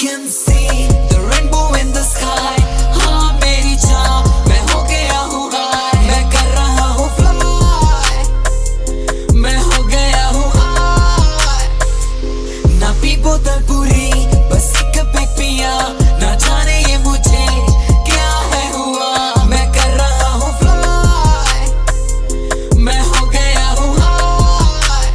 can see the rainbow in the sky. हाँ मेरी जान, मैं हो गया हूँ high. मैं कर रहा हूँ fly. मैं हो गया हूँ high. ना पी बोतल पूरी, बस एक पैक पिया. ना जाने ये मुझे क्या है हुआ. मैं कर रहा हूँ fly. मैं हो गया हूँ high.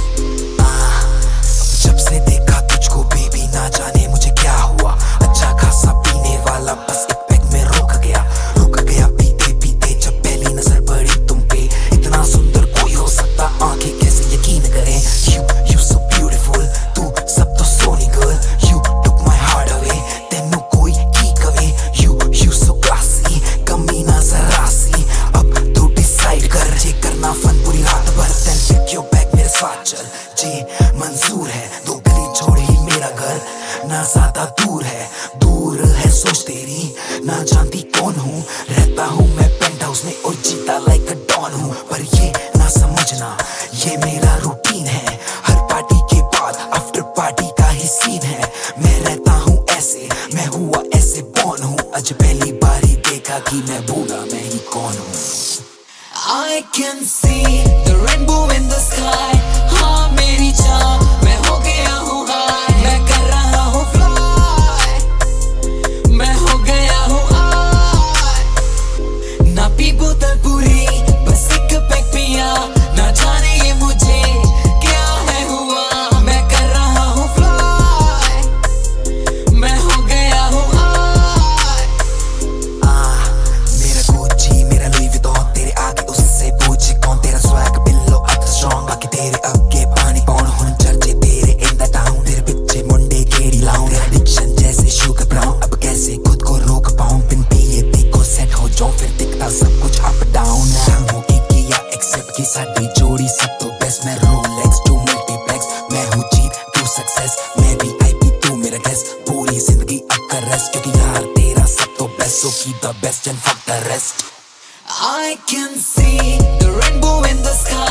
जब से देखा तुझको बेबी, ना जाने मुझे क्या हुआ. अच्छा खासा पीने वाला, बस एक पैक में रुक गया पीते पीते. जब पहली नजर पड़ी तुम पे, इतना सुंदर कोई हो सकता, आंखें कैसे यकीन करें. You so beautiful, तू सब तो सोनी girl. You took my heart away, तेनू कोई की कवे. You so classy, कमी ना जरा सी. अब तू डिसाइड कर, जे करना फन पूरी रात भर. then pick your bag मेरे साथ चल, जे मंजूर है. 2 गली छोड़ ही मेरा घर, ना ज्यादा दूर है सोच तेरी. ना जानती कौन हूँ, रहता हूँ मैं पेंट हाउस में और जीता लाइक अ डॉन हूँ. पर ये ना समझना, ये मेरा रूटीन है. हर पार्टी के बाद आफ्टर पार्टी का ही सीन है. मैं रहता हूँ ऐसे, मैं हुआ ऐसे बॉर्न हूँ. आज पहली बार ही देखा कि मैं भूला मैं ही कौन हूँ. I can see the rainbow in the sky. हाँ मेरी जान, मैं हो गया हूँ high. मैं कर रहा हूँ fly. मैं हो गया हूँ high. ना पी बोतल पूरी, बस एक पैक पिया. ना जाने ये मुझे क्या है हुआ. मैं कर रहा हूँ fly. मैं हो गया हूँ high. मेरा गुच्ची, मेरा लुई विटॉन, तेरे आगे उससे पूछे कौन. तेरा स्वैग बिल्लो अप स्ट्रॉन्ग, बाकी तेरे आगे पानी कौन. हुन चर्चे तेरे इन द टाउन, तेरे पीछे मुंडे केड़ी लाऊं. तेरा डिक्शन जैसे शुगर ब्राउन, अब कैसे खुद को रोक पाऊं. बिन पिए देखो सेट हो जाऊं, फिर दिखता सब कुछ अप डाउन. हो के किया एक्सेप्ट की साडी जोड़ी सब तो बेस्ट. मैं रोलेक्स टू मल्टीप्लेक्स, मैं हूँ जीत तू सक्सेस. मैं VIP तू मेरा गेस्ट, पूरी जिंदगी अब कर रेस्ट. क्योंकि यार तेरा सब तो best, so keep the best and fuck the rest. I can see the rainbow in the sky.